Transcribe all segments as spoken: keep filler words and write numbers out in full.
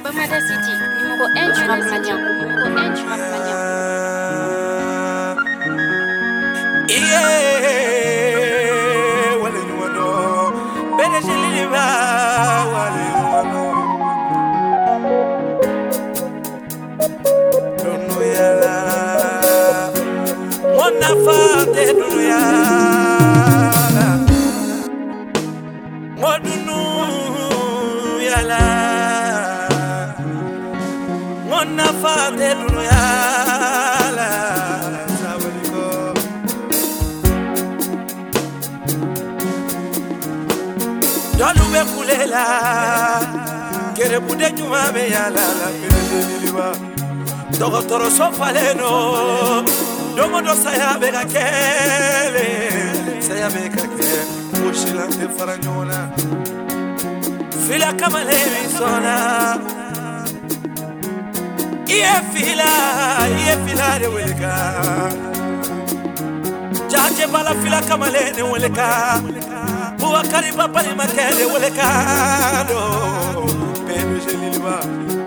Bamada City, numéro un du rap malien. Numéro un du rap malien. Yeah, wale nuano, bene jeliliba, wale nuano. Dunu yala, mona fate dunu yala, modunu yala, mona fate dunu yala. Jalube kulela, kere bude nyuma be yala la pele liba. Dokotoro sofaleno, domo do saya be kakele, saya be kakele. Ushila te faranyona, fila kamale misona. Iye fila, iye fila de weleka. Jaje bala fila kamale ne weleka. Buwa kariba pali makele wole kado Penu jeliliba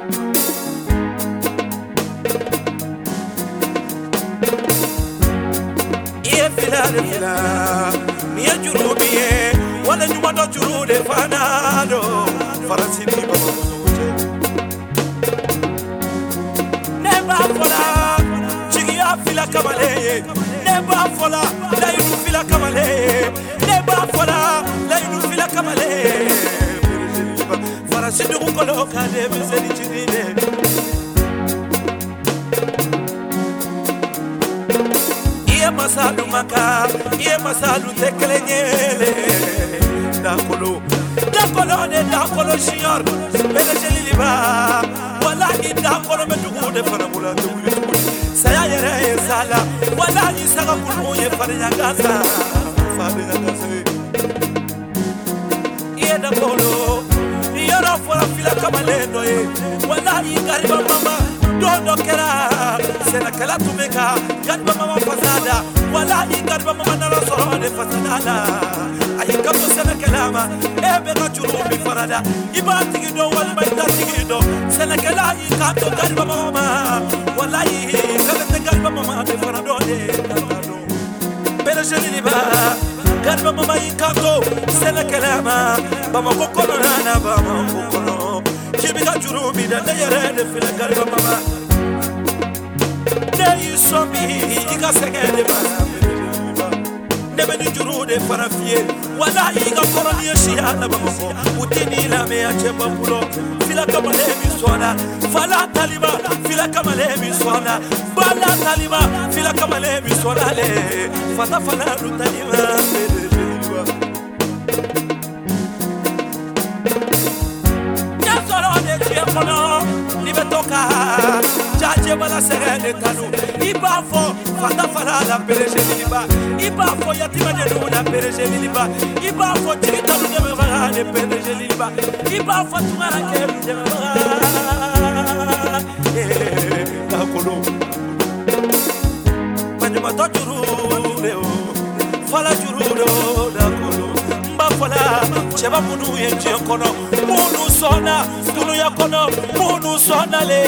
Iye fila de fila Miye juru miye Wale nyuma do juru de fanado Farasini baba muzute Neba fola Chigiya fila kamale Neba fola Layunu fila kamale Neba fola Layunu fila kamale Farasini ukolo kade Mizeli chiride Iye masalu maka Iye masalu tekele nyele Dakolo Dakolo de dakolo shior Bele jeliliba Wallahi dakolo medugu de faramula Duguli duguli Saya yere sala Wallahi saga kulmu ye farinya gaza Farinya gaza Iye dakolo Iyora fora fila kamalendo ye Wallahi gariba mama Dondo kera Sena kala tumeka Gariba mama fasada Wallahi gariba mama nala sorone fasadala Ayi kato sena kelama Ebe ka churumbi farada Iba tigido walima ita tigido Sena kela ikato gariba mama Wallahi kagate gariba mama De faradone Bele jeliliba Gariba mama ikato Sena kelama Bama kokono nana bama kokono Kibi ka churumbi da neyere de fila gariba mama Neyi somi Ika segede bana Nebe ni juru de farafie Wala iga koroni yeshia na bamako Utini la mea chemba pulo Fila kamale miswana Fala taliba Fila kamale miswana Bala taliba Fila kamale miswana le Fata fala nutalima Nyasoro de chiemono Nibe toka Jaje bala serene tanu Iba fo Fata fala la pereje liba Iba fo yatima de nuna pereje liba Iba fo chirita de mevara de pereje liba Iba fo tumara ke de mevara Eh Dakolo Manjuma to juru leo Fala juru do Dakolo Mba fala Cheba munu yenje kono Munu sona Tunu ya kono Munu sona le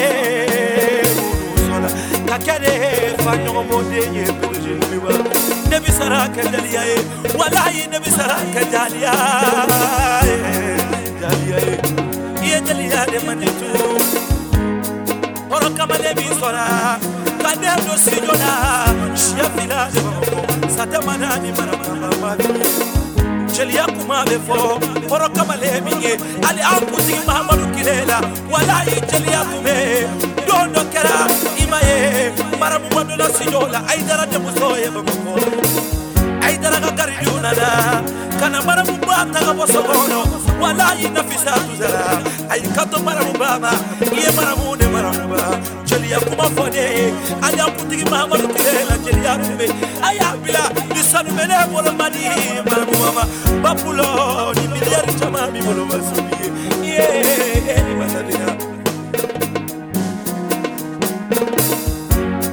Kakere fanyo modeye pereje liba Nebi saraka dalia e Wallahi nebi saraka dalia e Dalia e Iye dalia de manitu Oro kamale bi sora Kader do sijona Shia fila de bamako Sate manani maramama mabi Jelia kuma befo Oro kamale minye Ali akuti Mahamadu Kilela Wallahi jelia kume Dondo kera Imaye Maramu madola sijola Aidara de musoye bamako Aidara gagari yunana Kana maramu bata gabosogono Wallahi nafisa tuzara Aikato maramu bama Iye maramu ne maramu ba Jelia kuma fode Aya kutigi Mahamadu Kilela Jelia kume Aya bila Nisanu mene bolo mani Maramu mama Bapulo Ni miliari chama mi bolo masubi Iye Ni masadina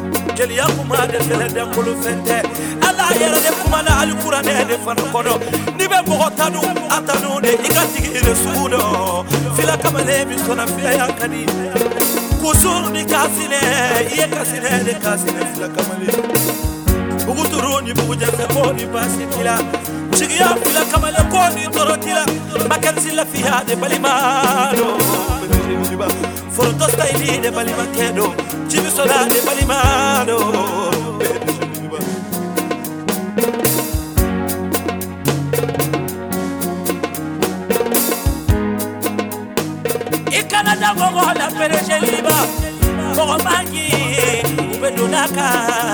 Jelia kuma de fele de kolo fente Ala yere de kuma na alikura ne de fano kono ni be mo tanu atanu de ikatigi le sudo fila kamale bi sona fiya ya kadi kusuru ni kasine ye kasine de kasine fila kamale uguturuni buja saboni basikila chigiya fila kamale koni torotila makansi la fiha de balimano Fortosta ili de balimakedo chibisola de balimano ikana da gogo la pereje liba gogo mangi ubedunaka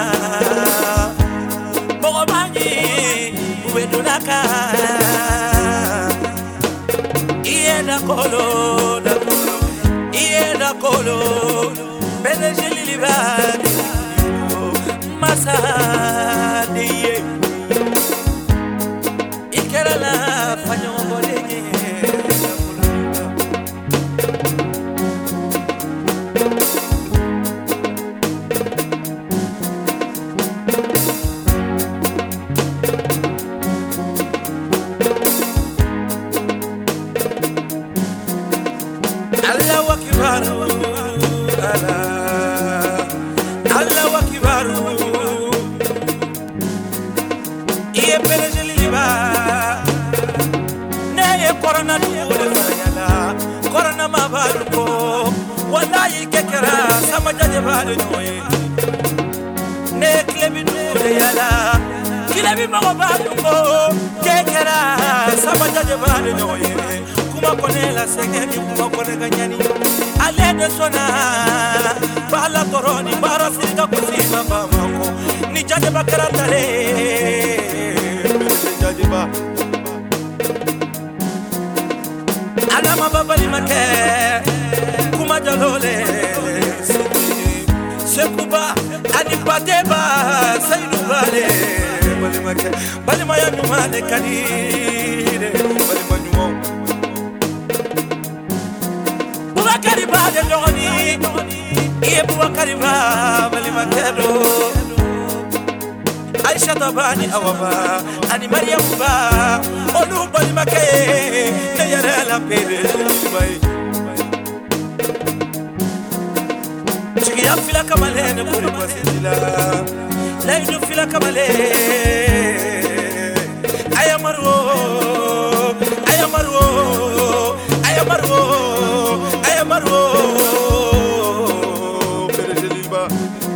gogo mangi ubedunaka iena kolo da iena kolo pereje liba masadiye ikera la fanyo bolenye corona dule farayala corona mabaluko wallahi kekera sama jaje balu noye ne klebi dule yala klebi mabaluko kekera sama jaje balu noye kuma konela sengeni kuma kone ganyani ale de sona bala toroni bara sirga kusima bamako ni jaje bakara tare jaje ba Alama babali make kuma jalole sekuba ani pateba saidu bale bali make bali maya nyumane kanire bali manyumo Bubakari bade joni iye Bubakari ba bali makedo Aisha tabani awaba ani Maryam ba olu bali make ne yara la pede mai chigi ya fila kamale ne bori basila la idu fila kamale ayamaro ayamaro ayamaro ayamaro perejeliba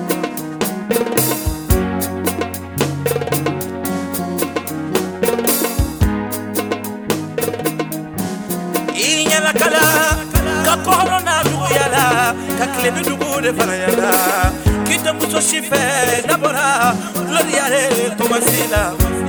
kala ka corona duguyala ka klebi dugude farayala kita muso shife nabora gloriale tomasila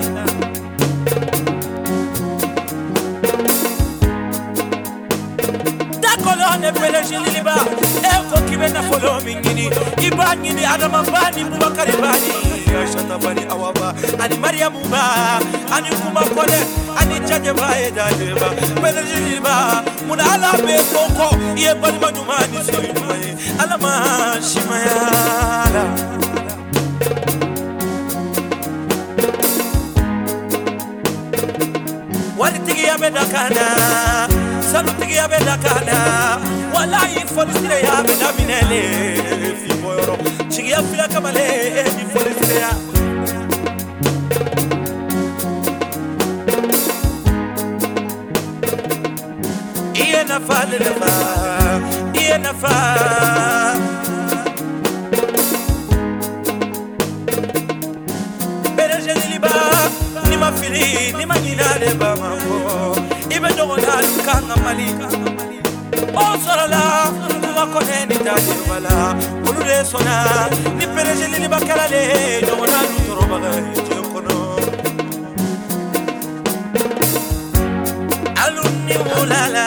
da colonne pelejili liba e ko kibena folo mingini ibani adama bani Bubakari bani Aisha tabani awaba ani Maryam ba ani kuma kole ani jaje bae daje ba pelejili ba muna ala be koko ye bali manyumani soyumaye ala ma shimayala wali tigi ya bedakana salu tigi ya bedakana wallahi folisire ya bedaminele fi boyoro tigi ya fila kamale fi folisire ya iye nafa le nafa iye nafa bereje liba ni mafiri ni magina le ba mambo ibe dogona kanga mali o sorala kuma kone ni taje bala ulude sona ni bereje liba kala le dogona toro baga je kono alunni ulala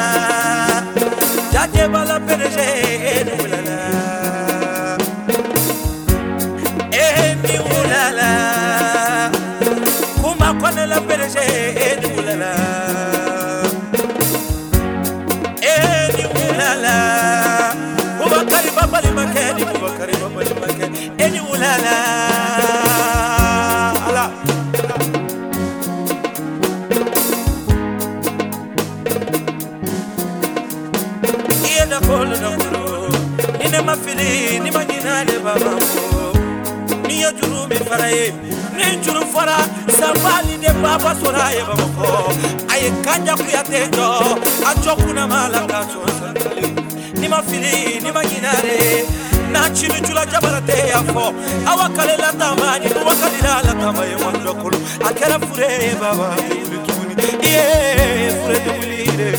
jaje bala pereje ulala eni ulala kuma kone la pereje ulala eni ulala Bubakari babali makeni Bubakari babali makeni eni ulala ala da kolo da kolo ni ne ma fili ni ma nyina le baba ko ni ya juru mi faraye ni juru fara sabali de baba soraye baba ko ay kanja ku ya tejo a chokuna mala ka so ni ma fili ni ma nyina re na chini chula jabarate ya fo awakale la tamani wakale la tamaye wando kolo akera fure baba yeah fure de mulire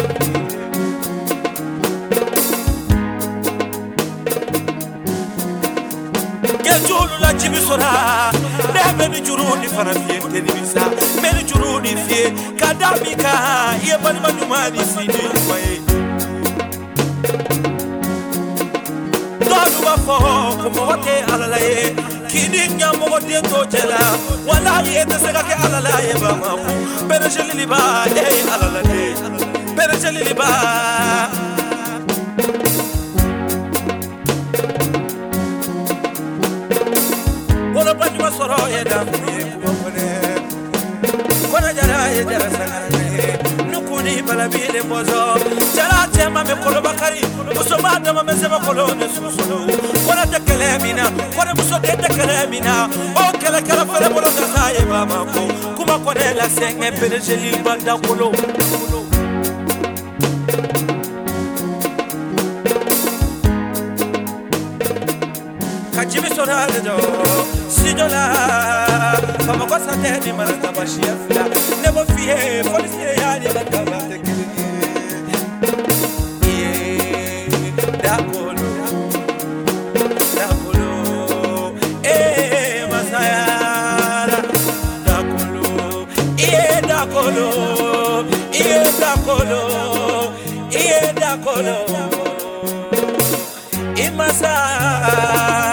julu la jibi sora nebe ni juru ni farafie teni bisa meni juru ni fie kadamika ye bani manumani sidi kwae dodu bafo kuma wate alalaye kini nyamo de tojela wala ye tesega ke alalaye ba mamu bere jeli ba eh alalaye bere jeli ba Kola banyu masoro ye da kubone Kona jara ye jara sanare Nukuni balabile bozo Jara tema me kolo bakari Musoma dama me seba kolo ne susolo Kona tekele mina Kona muso de tekele mina O kele kele fere bolo gaza ye mama ko Kuma kone la senge pere jeli banda kolo Kajimi sonale do Sidola Fama kwa sate ni marata bashia fila Nebo fie Folisi ya ni bakaba tekili Iye Dakolo Dakolo Eh Masayara Dakolo Iye Dakolo Iye Dakolo Iye Dakolo Imasayara